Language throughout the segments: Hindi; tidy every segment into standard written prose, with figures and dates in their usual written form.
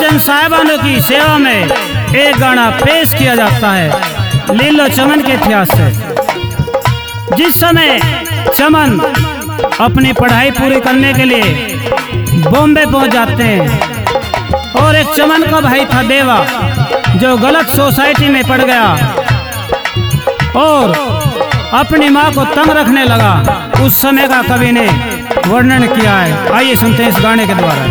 सज्जन साहिबानों की सेवा में एक गाना पेश किया जाता है लीलो चमन के इतिहास से। जिस समय चमन अपनी पढ़ाई पूरी करने के लिए बॉम्बे पहुंच जाते हैं और एक चमन का भाई था देवा जो गलत सोसाइटी में पड़ गया और अपनी माँ को तंग रखने लगा। उस समय का कवि ने वर्णन किया है, आइए सुनते हैं इस गाने के द्वारा।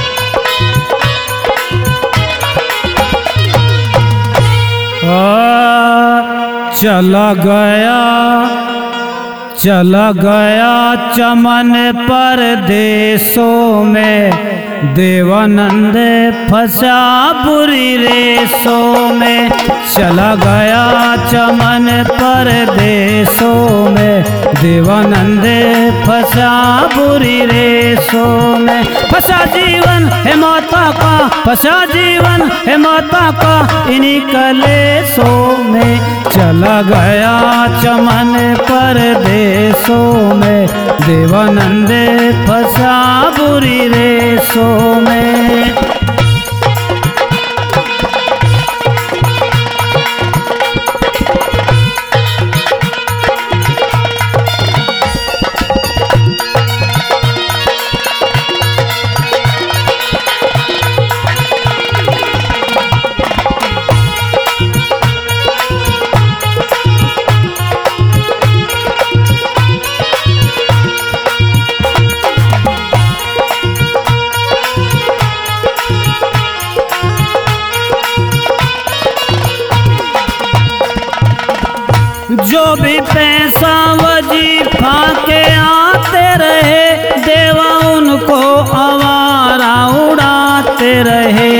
चला गया चमन परदेसों में, देवानंद फंसा बुरी रेसों में। चला गया चमन परदेसों में, देवानंद फंसा बुरी रेसों में। फंसा जीवन है माता का, फंसा जीवन है माता का, इन्हीं कलेसों में। चला गया चमन परदेसों में, देवानंद फंसा बुरी रेसों में। जो भी पैसा वजीफा के आते रहे, देवा उनको आवारा उड़ाते रहे।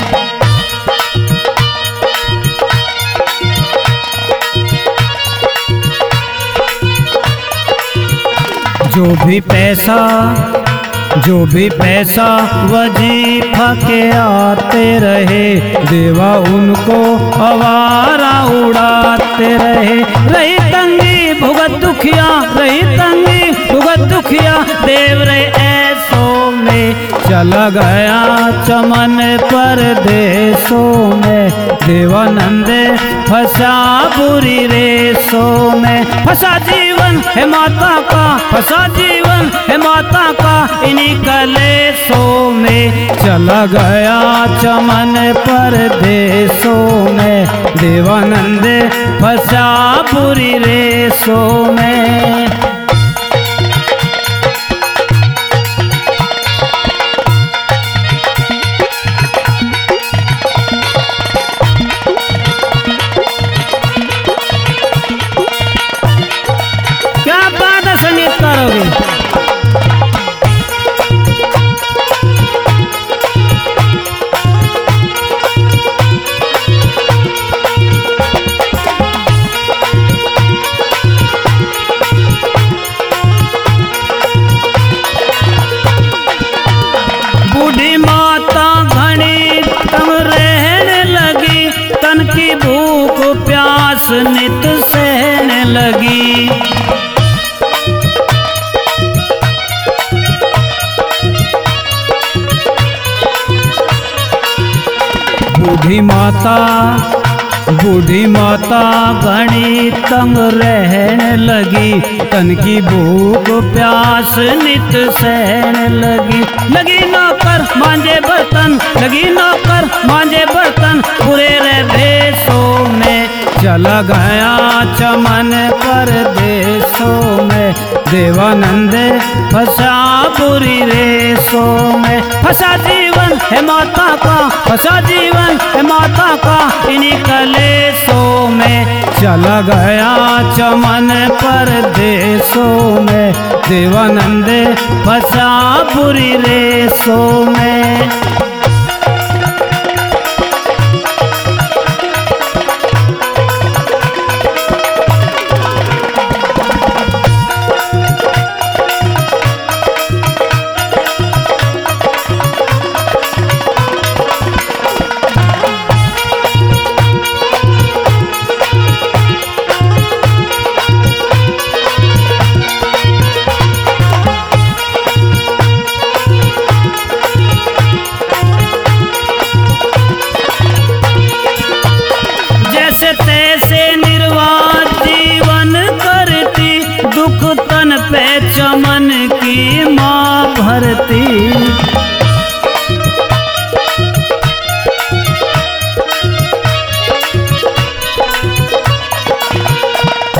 जो भी पैसा वजीफा के आते रहे, देवा उनको आवारा उड़ाते रहे। रही तंगी भुगत दुखिया, रही तंगी भुगत दुखिया, देव रे ऐसों में। चला गया चमन परदेसों में, देवानंद फंसा बुरी रेसों में। फंसा जीवन है माता का, फंसा जीवन है माता का, इन्हीं कलेसों में। चला गया चमन परदेसों में, देवानंद फंसा बुरी रेसों में। क्या बात है संगीतकार होगी। बूढ़ी माता घनी तंग रहने लगी, तन की भूख प्यास नित सहने लगी। बूढ़ी माता घनी तंग रहने लगी, तन की भूख प्यास नित सहने लगी। लगी नौकर मांझे बर्तन, लगी नौकर मांझे बर्तन, बुरे रे भेषों में। चला गया चमन परदेसों में, देवानंद फंसा बुरी रेसों में। फंसा जीवन है माता का, फंसा जीवन है माता का, इन्हीं कलेसों में। चला गया चमन परदेसों में, देवानंद फंसा बुरी रेसों में।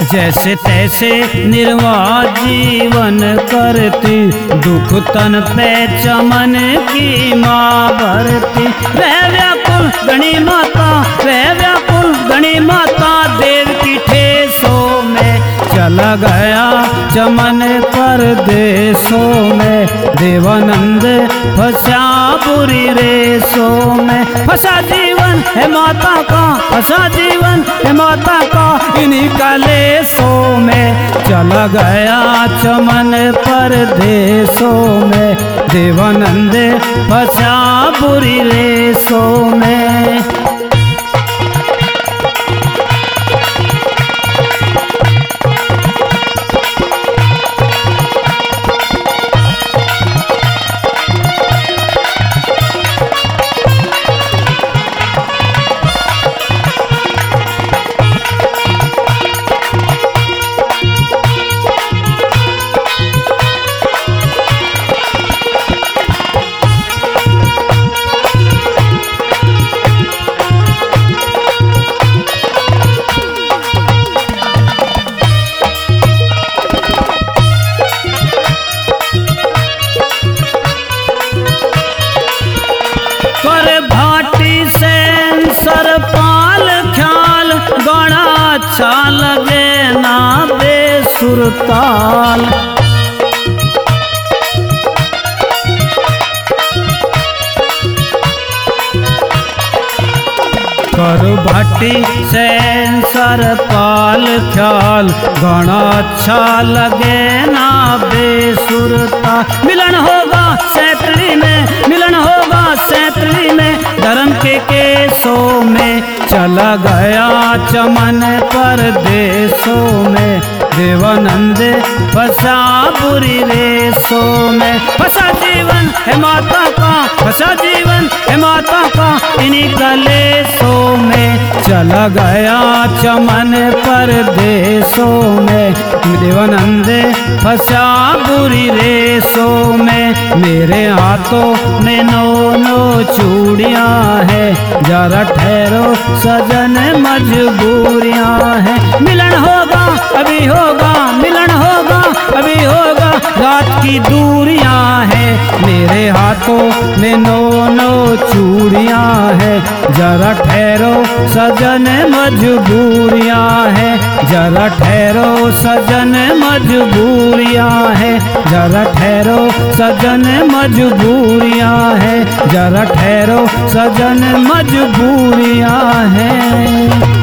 जैसे तैसे निर्वाह जीवन करती, दुख तन पे चमन की माँ भरती। वह व्याकुल गणी माता, वह व्याकुल गणी माता, देव की ठेसों में चला गया चमन परदेसों में। देवानंद फंसा बुरी रेसों में, फंसा जीवन है माता का, फंसा जीवन है माता का, इन्हीं कलेसों में चला गया चमन परदेसों में। देवानंद फंसा बुरी रेसों में। सरपाल ख्याल बड़ा अच्छा लगे ना बेसुरताल। कर भाटी से सरपाल ख्याल बड़ा अच्छा लगे ना बेसुरता। मिलन होगा सैतली में, मिलन होगा सैतली में, धर्म के केसों में चला गया चमन परदेसों में। देवानंद फंसा बुरी रेसों में, फंसा जीवन है माता का, फंसा जीवन है माता का, इन्हीं कलेसों में चला गया चमन परदेसों में। देवानंद फंसा बुरी रेसों में। मेरे हाथों में नो चूड़ियां हैं, जरा ठहरो सजन मजबूरियां हैं। मिलन होगा अभी होगा, मिलन होगा अभी होगा, रात की दूरियां हैं। मेरे हाथों में नो चूड़ियां हैं, जरा ठहरो सजन मजबूरियां हैं, जरा ठहरो सजन मजबूरियां हैं, जरा ठहरो सजन मजबूरियां हैं, जरा ठहरो सजन मजबूरियां हैं।